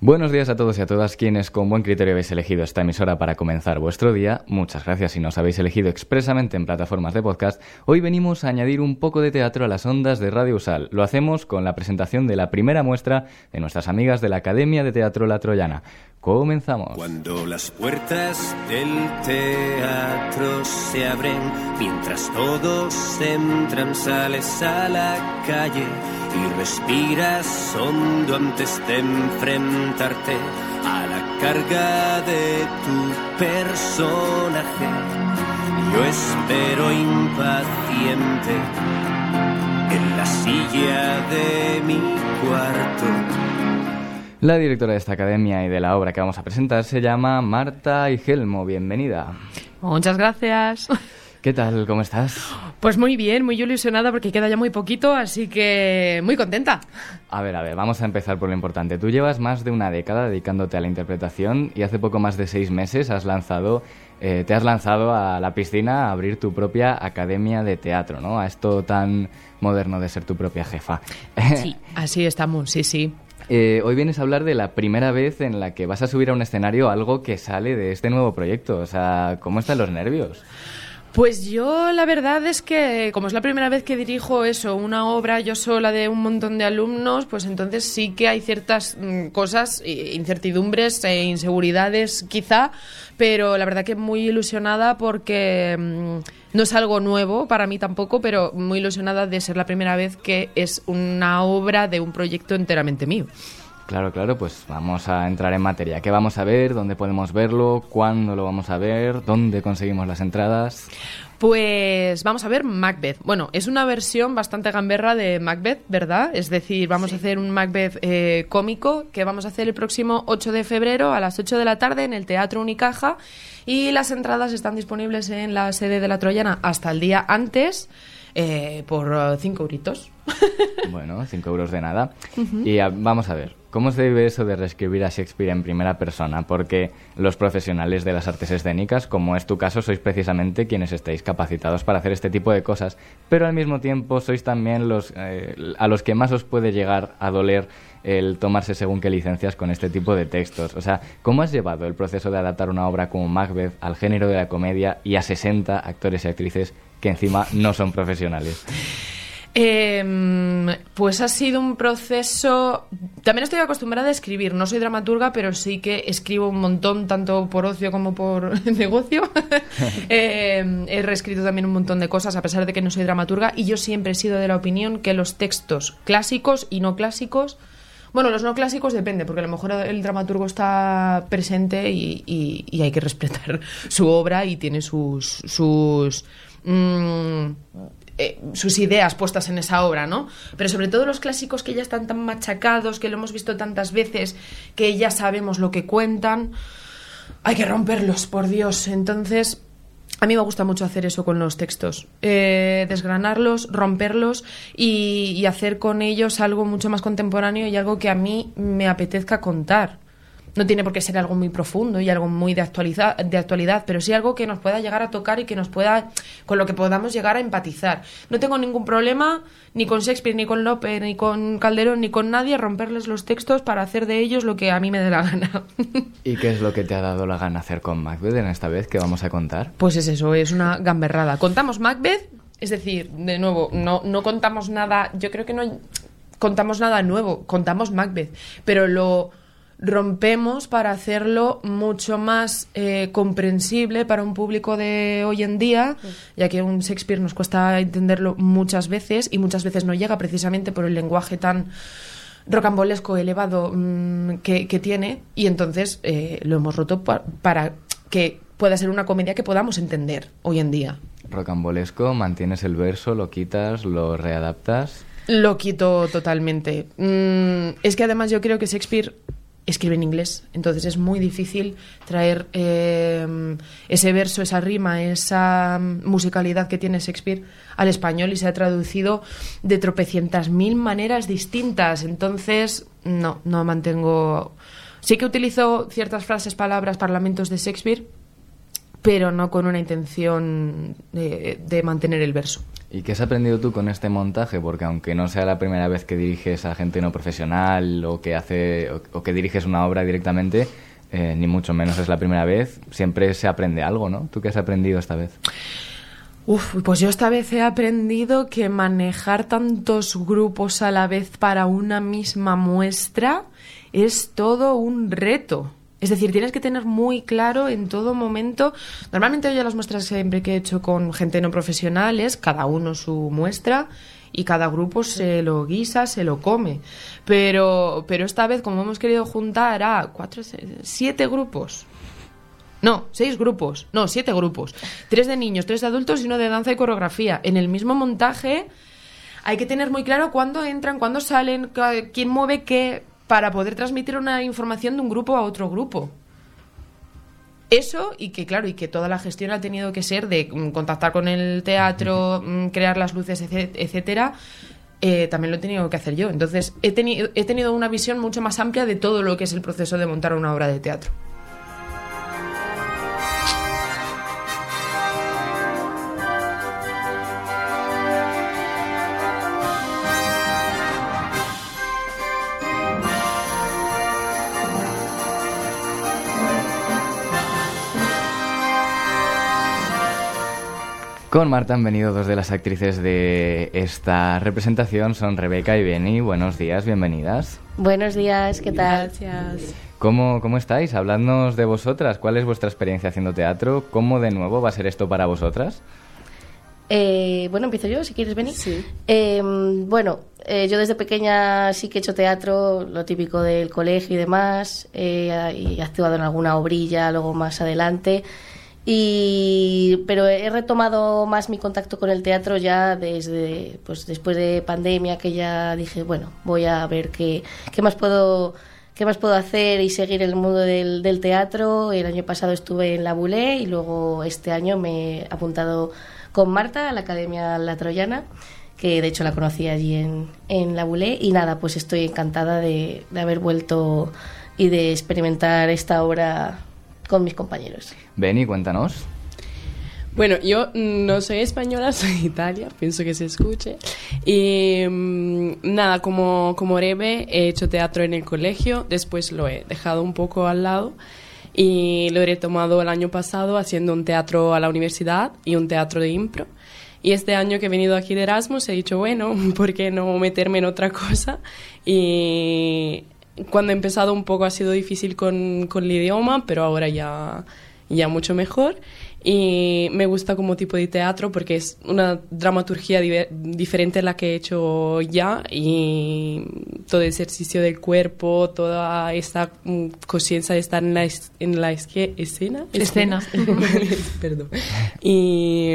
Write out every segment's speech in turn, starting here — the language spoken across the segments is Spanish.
Buenos días a todos y a todas quienes con buen criterio habéis elegido esta emisora para comenzar vuestro día. Muchas gracias si nos habéis elegido expresamente en plataformas de podcast. Hoy venimos a añadir un poco de teatro a las ondas de Radio Usal. Lo hacemos con la presentación de la primera muestra de nuestras amigas de la Academia de Teatro La Troyana. Comenzamos. Cuando las puertas del teatro se abren, mientras todos entran, sales a la calle y respiras hondo antes de enfrentarte a la carga de tu personaje. Yo espero impaciente en la silla de mi cuarto. La directora de esta academia y de la obra que vamos a presentar se llama Marta Igelmo. Bienvenida. Muchas gracias. ¿Qué tal? ¿Cómo estás? Pues muy bien, muy ilusionada porque queda ya muy poquito, así que muy contenta. A ver, vamos a empezar por lo importante. Tú llevas más de una década dedicándote a la interpretación y hace poco más de 6 meses te has lanzado a la piscina a abrir tu propia academia de teatro, ¿no? A esto tan moderno de ser tu propia jefa. Sí, así estamos, sí. Hoy vienes a hablar de la primera vez en la que vas a subir a un escenario algo que sale de este nuevo proyecto. O sea, ¿cómo están los nervios? Pues yo la verdad es que como es la primera vez que dirijo una obra yo sola de un montón de alumnos, pues entonces sí que hay ciertas cosas, incertidumbres e inseguridades quizá, pero la verdad que muy ilusionada porque no es algo nuevo para mí tampoco, pero muy ilusionada de ser la primera vez que es una obra de un proyecto enteramente mío. Claro, pues vamos a entrar en materia. ¿Qué vamos a ver? ¿Dónde podemos verlo? ¿Cuándo lo vamos a ver? ¿Dónde conseguimos las entradas? Pues vamos a ver Macbeth. Bueno, es una versión bastante gamberra de Macbeth, ¿verdad? Es decir, vamos a hacer un Macbeth cómico que vamos a hacer el próximo 8 de febrero a las 8 de la tarde en el Teatro Unicaja y las entradas están disponibles en la sede de La Troyana hasta el día antes por 5 euritos. Bueno, 5 euros de nada. Y vamos a ver, ¿cómo se vive eso de reescribir a Shakespeare en primera persona? Porque los profesionales de las artes escénicas, como es tu caso, sois precisamente quienes estáis capacitados para hacer este tipo de cosas, pero al mismo tiempo sois también a los que más os puede llegar a doler el tomarse según qué licencias con este tipo de textos. O sea, ¿cómo has llevado el proceso de adaptar una obra como Macbeth al género de la comedia y a 60 actores y actrices que encima no son profesionales? Pues ha sido un proceso. También estoy acostumbrada a escribir. No soy dramaturga, pero sí que escribo un montón, tanto por ocio como por negocio. He reescrito también un montón de cosas, a pesar de que no soy dramaturga. Y yo siempre he sido de la opinión que los textos clásicos y no clásicos. Bueno, los no clásicos depende, porque a lo mejor el dramaturgo está presente y hay que respetar su obra y tiene sus ideas puestas en esa obra, ¿no? Pero sobre todo los clásicos que ya están tan machacados, que lo hemos visto tantas veces, que ya sabemos lo que cuentan, hay que romperlos, por Dios. Entonces, a mí me gusta mucho hacer eso con los textos, desgranarlos, romperlos y hacer con ellos algo mucho más contemporáneo y algo que a mí me apetezca contar. No tiene por qué ser algo muy profundo y algo muy de actualidad, pero sí algo que nos pueda llegar a tocar y que nos pueda, con lo que podamos llegar a empatizar. No tengo ningún problema ni con Shakespeare, ni con Lope, ni con Calderón, ni con nadie, romperles los textos para hacer de ellos lo que a mí me dé la gana. ¿Y qué es lo que te ha dado la gana hacer con Macbeth en esta vez que vamos a contar? Pues es eso, es una gamberrada. Contamos Macbeth, es decir, de nuevo, no contamos nada, yo creo que no contamos nada nuevo, contamos Macbeth, pero lo rompemos para hacerlo mucho más comprensible para un público de hoy en día, ya que un Shakespeare nos cuesta entenderlo muchas veces y muchas veces no llega precisamente por el lenguaje tan rocambolesco, elevado que tiene, y entonces lo hemos roto para que pueda ser una comedia que podamos entender hoy en día. Rocambolesco, mantienes el verso, lo quitas, lo readaptas. Lo quito totalmente. Es que además yo creo que Shakespeare escribe en inglés, entonces es muy difícil traer ese verso, esa rima, esa musicalidad que tiene Shakespeare al español, y se ha traducido de tropecientas mil maneras distintas. Entonces no mantengo. Sí que utilizo ciertas frases, palabras, parlamentos de Shakespeare, pero no con una intención de mantener el verso. ¿Y qué has aprendido tú con este montaje? Porque aunque no sea la primera vez que diriges a gente no profesional o que diriges una obra directamente, ni mucho menos es la primera vez, siempre se aprende algo, ¿no? ¿Tú qué has aprendido esta vez? Pues yo esta vez he aprendido que manejar tantos grupos a la vez para una misma muestra es todo un reto. Es decir, tienes que tener muy claro en todo momento. Normalmente yo las muestras siempre que he hecho con gente no profesional es cada uno su muestra y cada grupo se lo guisa, se lo come. Pero esta vez, como hemos querido juntar a 7 grupos. No, 6 grupos. No, 7 grupos. 3 de niños, 3 de adultos y 1 de danza y coreografía. En el mismo montaje hay que tener muy claro cuándo entran, cuándo salen, quién mueve qué, para poder transmitir una información de un grupo a otro grupo. Eso, y que claro, y que toda la gestión ha tenido que ser de contactar con el teatro, crear las luces, etcétera, también lo he tenido que hacer yo. Entonces, he tenido una visión mucho más amplia de todo lo que es el proceso de montar una obra de teatro. Con Marta han venido 2 de las actrices de esta representación, son Rebeca y Beni. Buenos días, bienvenidas. Buenos días, ¿qué tal? Gracias. ¿Cómo estáis? Habladnos de vosotras. ¿Cuál es vuestra experiencia haciendo teatro? ¿Cómo de nuevo va a ser esto para vosotras? Bueno, empiezo yo, si quieres, Beni. Sí. Yo desde pequeña sí que he hecho teatro, lo típico del colegio y demás, y he actuado en alguna obrilla luego más adelante. Pero he retomado más mi contacto con el teatro ya después de pandemia, que ya dije, bueno, voy a ver qué más puedo hacer y seguir el mundo del teatro. El año pasado estuve en la Boulé y luego este año me he apuntado con Marta a la Academia La Troyana, que de hecho la conocí allí en la Boulé, y nada, pues estoy encantada de haber vuelto y de experimentar esta obra con mis compañeros. Beni, cuéntanos. Bueno, yo no soy española, soy de Italia, pienso que se escuche. Y nada, como Rebe, he hecho teatro en el colegio, después lo he dejado un poco al lado y lo he retomado el año pasado haciendo un teatro a la universidad y un teatro de impro. Y este año que he venido aquí de Erasmus he dicho, bueno, ¿por qué no meterme en otra cosa? Y cuando he empezado un poco ha sido difícil con el idioma, pero ahora ya mucho mejor. Y me gusta como tipo de teatro porque es una dramaturgia diferente a la que he hecho ya, y todo el ejercicio del cuerpo, toda esta conciencia de estar en la escena. Perdón. Y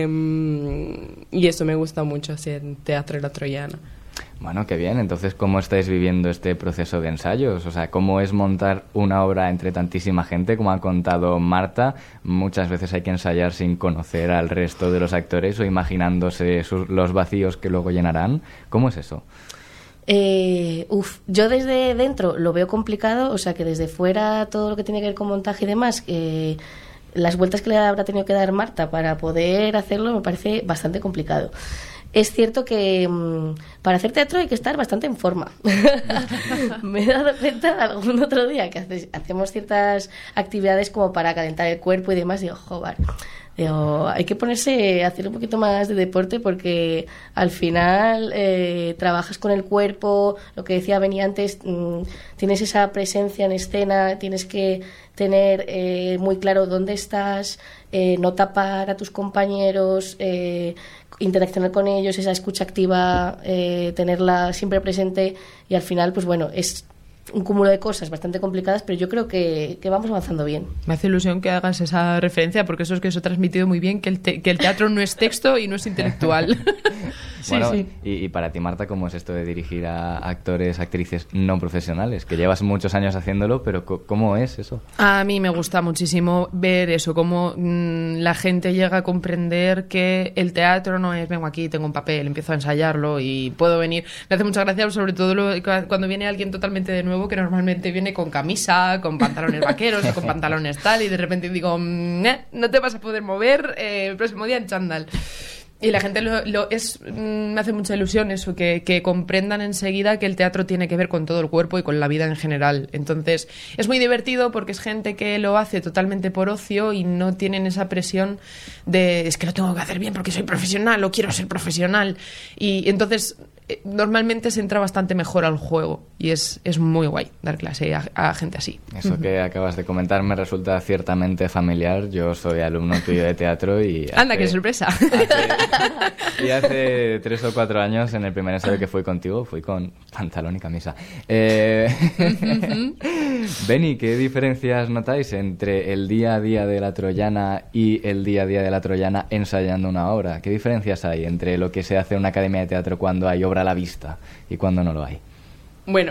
eso me gusta mucho, hacer teatro en La Troyana. Bueno, qué bien. Entonces, ¿cómo estáis viviendo este proceso de ensayos? O sea, ¿cómo es montar una obra entre tantísima gente? Como ha contado Marta, muchas veces hay que ensayar sin conocer al resto de los actores o imaginándose los vacíos que luego llenarán. ¿Cómo es eso? Yo desde dentro lo veo complicado, o sea que desde fuera todo lo que tiene que ver con montaje y demás, las vueltas que le habrá tenido que dar Marta para poder hacerlo me parece bastante complicado. Es cierto que para hacer teatro hay que estar bastante en forma. Me he dado cuenta algún otro día que hacemos ciertas actividades como para calentar el cuerpo y demás. Digo, joder, hay que ponerse a hacer un poquito más de deporte porque al final trabajas con el cuerpo, lo que decía Beni antes, tienes esa presencia en escena, tienes que tener muy claro dónde estás, no tapar a tus compañeros, interaccionar con ellos, esa escucha activa, tenerla siempre presente, y al final, pues bueno, es un cúmulo de cosas bastante complicadas, pero yo creo que vamos avanzando bien. Me hace ilusión que hagas esa referencia porque eso es que os he transmitido muy bien, que el teatro no es texto y no es intelectual. Bueno, sí. Y para ti, Marta, ¿cómo es esto de dirigir a actores, actrices no profesionales? Que llevas muchos años haciéndolo, pero ¿cómo es eso? A mí me gusta muchísimo ver eso, cómo la gente llega a comprender que el teatro no es vengo aquí, tengo un papel, empiezo a ensayarlo y puedo venir. Me hace mucha gracia, sobre todo cuando viene alguien totalmente de nuevo nuevo que normalmente viene con camisa, con pantalones vaqueros o con pantalones tal, y de repente digo, no te vas a poder mover el próximo día en chándal. Y la gente me hace mucha ilusión eso, que comprendan enseguida que el teatro tiene que ver con todo el cuerpo y con la vida en general. Entonces, es muy divertido porque es gente que lo hace totalmente por ocio y no tienen esa presión de es que lo tengo que hacer bien porque soy profesional o quiero ser profesional. Y entonces, normalmente se entra bastante mejor al juego y es muy guay dar clase a gente así. Eso que acabas de comentar me resulta ciertamente familiar. Yo soy alumno tuyo de teatro y... ¡Anda, qué sorpresa! Y hace 3 o 4 años, en el primer ensayo que fui contigo, fui con pantalón y camisa. Beni, ¿qué diferencias notáis entre el día a día de La Troyana y el día a día de La Troyana ensayando una obra? ¿Qué diferencias hay entre lo que se hace en una academia de teatro cuando hay obra a la vista y cuando no lo hay? Bueno,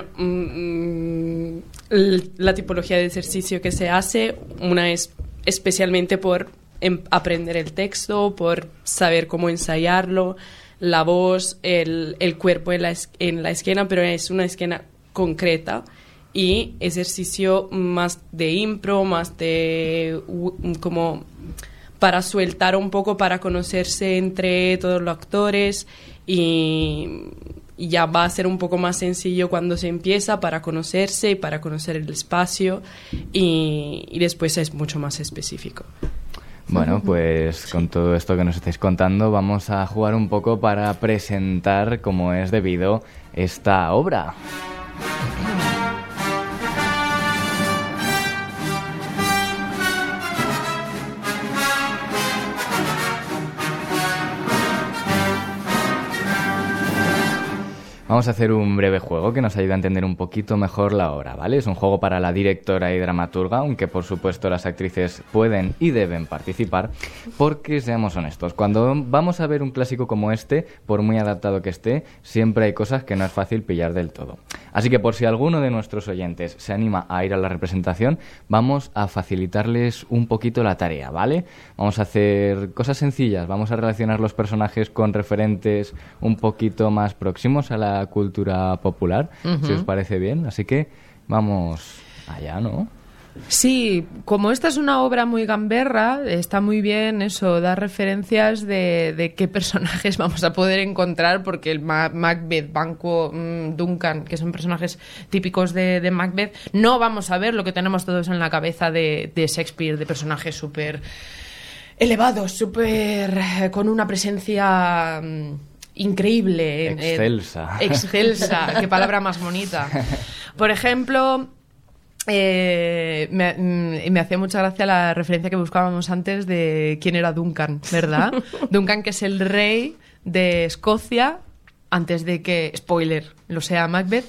la tipología de ejercicio que se hace, una es especialmente por aprender el texto, por saber cómo ensayarlo, la voz, el cuerpo en la esquena, pero es una esquena concreta, y ejercicio más de impro, más de como para sueltar un poco, para conocerse entre todos los actores, y ya va a ser un poco más sencillo cuando se empieza, para conocerse y para conocer el espacio, y después es mucho más específico. Bueno, pues con todo esto que nos estáis contando, vamos a jugar un poco para presentar como es debido esta obra. Vamos a hacer un breve juego que nos ayuda a entender un poquito mejor la obra, ¿vale? Es un juego para la directora y dramaturga, aunque por supuesto las actrices pueden y deben participar, porque seamos honestos, cuando vamos a ver un clásico como este, por muy adaptado que esté, siempre hay cosas que no es fácil pillar del todo. Así que por si alguno de nuestros oyentes se anima a ir a la representación, vamos a facilitarles un poquito la tarea, ¿vale? Vamos a hacer cosas sencillas, vamos a relacionar los personajes con referentes un poquito más próximos a la cultura popular, si os parece bien. Así que vamos allá, ¿no? Sí, como esta es una obra muy gamberra, está muy bien eso, dar referencias de qué personajes vamos a poder encontrar, porque el Macbeth, Banquo, Duncan, que son personajes típicos de Macbeth, no vamos a ver lo que tenemos todos en la cabeza de Shakespeare, de personajes súper elevados, súper con una presencia increíble. Excelsa, qué palabra más bonita. Por ejemplo, me hacía mucha gracia la referencia que buscábamos antes de quién era Duncan, ¿verdad? Duncan, que es el rey de Escocia antes de que, spoiler, lo sea Macbeth.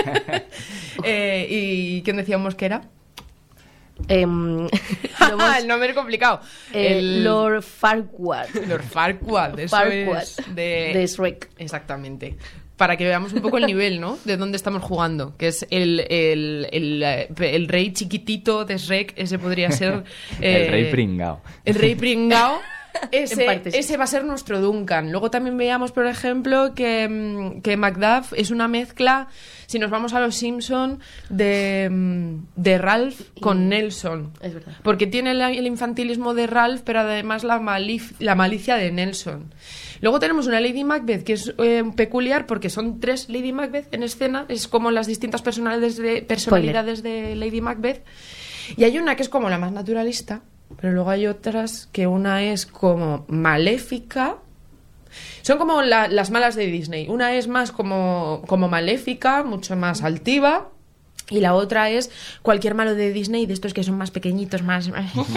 ¿Y quién decíamos que era? El nombre complicado. Lord Farquaad. Lord Farquaad, eso Farquaad, es de Shrek. Exactamente. Para que veamos un poco el nivel, ¿no? De dónde estamos jugando. Que es el rey chiquitito de Shrek. Ese podría ser... el rey pringao. El rey pringao. Ese va a ser nuestro Duncan. Luego también veíamos, por ejemplo, que Macduff es una mezcla, si nos vamos a los Simpson, de Ralph con Nelson. Es verdad. Porque tiene el infantilismo de Ralph, pero además la malicia de Nelson. Luego tenemos una Lady Macbeth que es peculiar porque son 3 Lady Macbeth en escena. Es como las distintas personalidades de Lady Macbeth. Y hay una que es como la más naturalista, pero luego hay otras que una es como maléfica. Son como las malas de Disney. Una es más como maléfica, mucho más altiva. Y la otra es cualquier malo de Disney, de estos que son más pequeñitos, más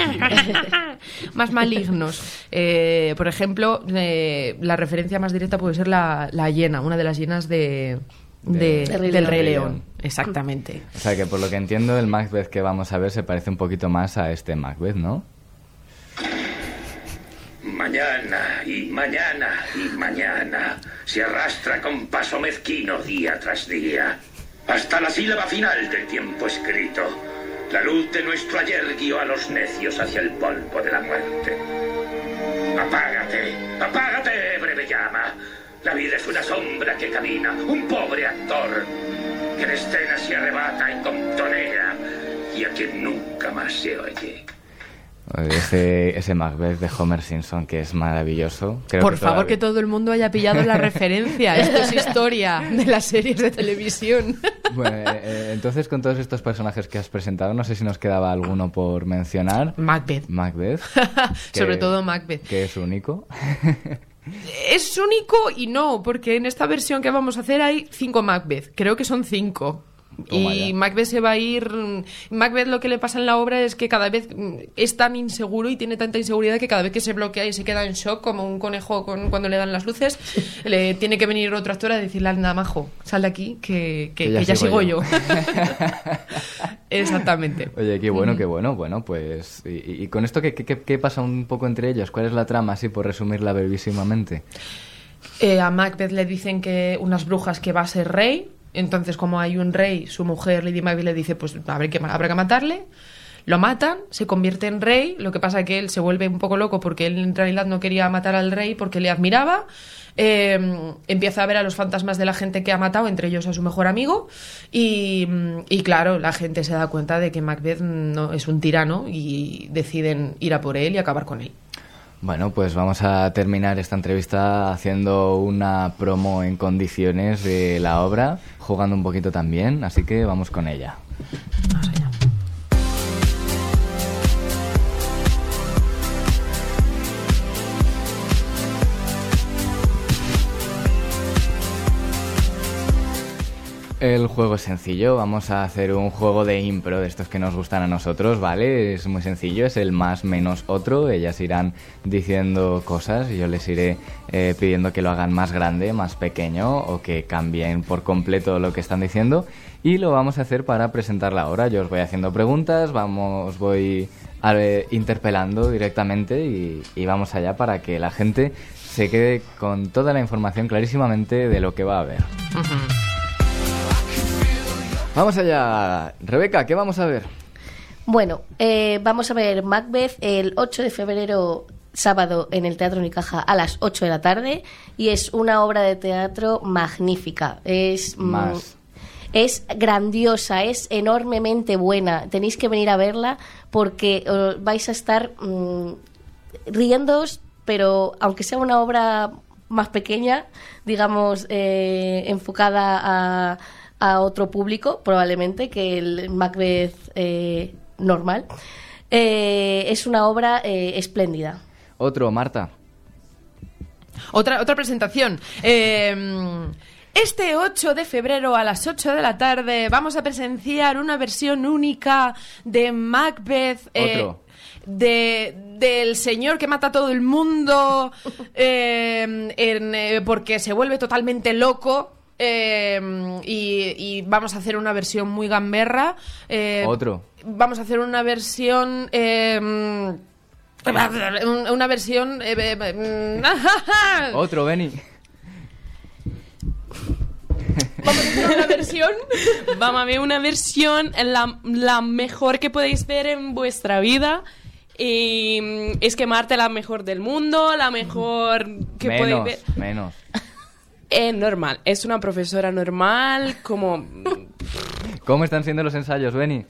malignos. Por ejemplo, la referencia más directa puede ser la hiena, una de las hienas del Rey León. Exactamente. O sea que por lo que entiendo, el Macbeth que vamos a ver se parece un poquito más a este Macbeth, ¿no? Mañana y mañana y mañana se arrastra con paso mezquino día tras día, hasta la sílaba final del tiempo escrito. La luz de nuestro ayer guió a los necios hacia el polvo de la muerte. Apágate, apágate, breve llama. La vida es una sombra que camina, un pobre actor que en escena se arrebata y contonea, y a quien nunca más se oye. Ese Macbeth de Homer Simpson, que es maravilloso. Por favor, que todo el mundo haya pillado la referencia. Esto es historia de las series de televisión. Bueno, entonces, con todos estos personajes que has presentado, no sé si nos quedaba alguno por mencionar. Macbeth. Sobre todo Macbeth. Que es único. Es único y no, porque en esta versión que vamos a hacer hay 5 Macbeth. Creo que son 5. Y Macbeth se va a ir. Macbeth, lo que le pasa en la obra es que cada vez es tan inseguro y tiene tanta inseguridad que cada vez que se bloquea y se queda en shock, como un conejo cuando le dan las luces, le tiene que venir otro actor a decirle: anda, majo, sal de aquí, que ya sigo yo. Exactamente. Oye, qué bueno, qué bueno. Bueno, pues. ¿Y con esto qué pasa un poco entre ellos? ¿Cuál es la trama, así por resumirla brevísimamente? A Macbeth le dicen que unas brujas que va a ser rey. Entonces, como hay un rey, su mujer Lady Macbeth le dice: pues habrá que matarle. Lo matan, se convierte en rey. Lo que pasa es que él se vuelve un poco loco porque él en realidad no quería matar al rey porque le admiraba. Empieza a ver a los fantasmas de la gente que ha matado, entre ellos a su mejor amigo. Y claro, la gente se da cuenta de que Macbeth no es un tirano y deciden ir a por él y acabar con él. Bueno, pues vamos a terminar esta entrevista haciendo una promo en condiciones de la obra, jugando un poquito también, así que vamos con ella. Vamos allá. El juego es sencillo, vamos a hacer un juego de impro de estos que nos gustan a nosotros, ¿vale? Es muy sencillo, es el más menos otro, ellas irán diciendo cosas y yo les iré pidiendo que lo hagan más grande, más pequeño o que cambien por completo lo que están diciendo y lo vamos a hacer para presentar la obra. Yo os voy haciendo preguntas, voy interpelando directamente y vamos allá para que la gente se quede con toda la información clarísimamente de lo que va a haber. Vamos allá. Rebeca, ¿qué vamos a ver? Bueno, vamos a ver Macbeth el 8 de febrero, sábado, en el Teatro Unicaja a las 8 de la tarde. Y es una obra de teatro magnífica. Es grandiosa, es enormemente buena. Tenéis que venir a verla porque vais a estar riéndoos, pero aunque sea una obra más pequeña, digamos, enfocada a otro público, probablemente, que el Macbeth normal. Es una obra espléndida. Marta. Otra presentación. Este 8 de febrero a las 8 de la tarde vamos a presenciar una versión única de Macbeth. Del señor que mata a todo el mundo porque se vuelve totalmente loco. Y vamos a hacer una versión muy gamberra. Vamos a hacer una versión. Una versión. Beni. Vamos a hacer una versión. Vamos a ver una versión, la mejor que podéis ver en vuestra vida. Y es que Marta es la mejor del mundo, la mejor que podéis ver. Menos. Normal, es una profesora normal, como... ¿Cómo están siendo los ensayos, Beni?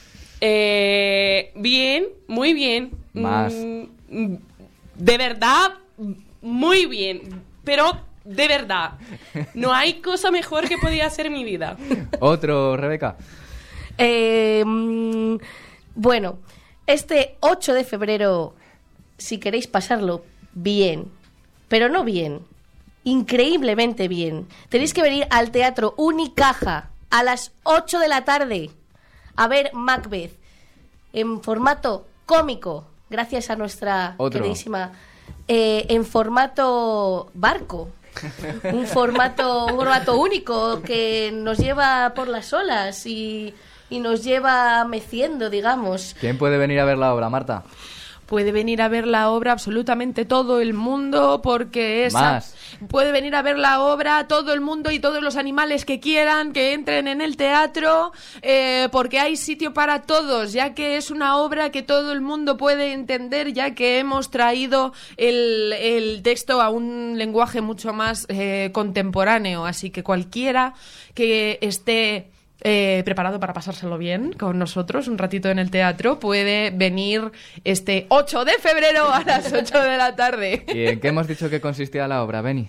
Bien, muy bien. Más. De verdad, muy bien. Pero, de verdad, no hay cosa mejor que podía hacer en mi vida. Rebeca. Bueno, este 8 de febrero, si queréis pasarlo bien, pero no bien, increíblemente bien, tenéis que venir al Teatro Unicaja a las 8 de la tarde a ver Macbeth en formato cómico, gracias a nuestra queridísima, en formato barco, un formato único que nos lleva por las olas y nos lleva meciendo, digamos. ¿Quién puede venir a ver la obra, Marta? Puede venir a ver la obra absolutamente todo el mundo, porque puede venir a ver la obra todo el mundo y todos los animales que quieran, que entren en el teatro, porque hay sitio para todos, ya que es una obra que todo el mundo puede entender, ya que hemos traído el texto a un lenguaje mucho más contemporáneo, así que cualquiera que esté preparado para pasárselo bien con nosotros un ratito en el teatro, puede venir este 8 de febrero a las 8 de la tarde. ¿Y en qué hemos dicho que consistía la obra, Beni?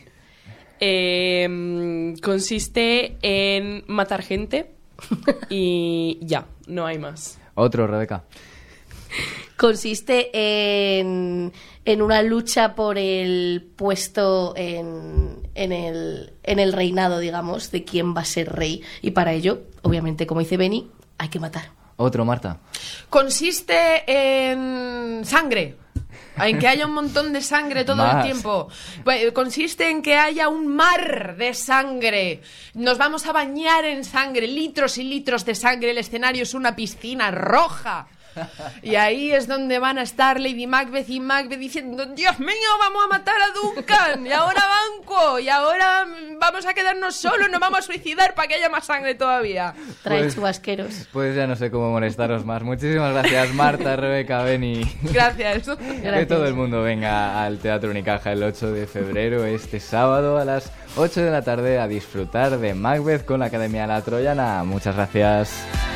Consiste en matar gente y ya, no hay más. Otro, Rebeca. Consiste en una lucha por el puesto en el reinado, digamos, de quién va a ser rey. Y para ello, obviamente, como dice Beni, hay que matar. Otro, Marta. Consiste en sangre. En que haya un montón de sangre todo el tiempo. Pues, consiste en que haya un mar de sangre. Nos vamos a bañar en sangre, litros y litros de sangre. El escenario es una piscina roja. Y ahí es donde van a estar Lady Macbeth y Macbeth diciendo: Dios mío, vamos a matar a Duncan, y ahora Banquo, y ahora vamos a quedarnos solos, nos vamos a suicidar para que haya más sangre todavía. Trae chubasqueros. Pues ya no sé cómo molestaros más. Muchísimas gracias, Marta, Rebeca, Beni. Gracias. Que todo el mundo venga al Teatro Unicaja el 8 de febrero, este sábado a las 8 de la tarde, a disfrutar de Macbeth con la Academia La Troyana. Muchas gracias.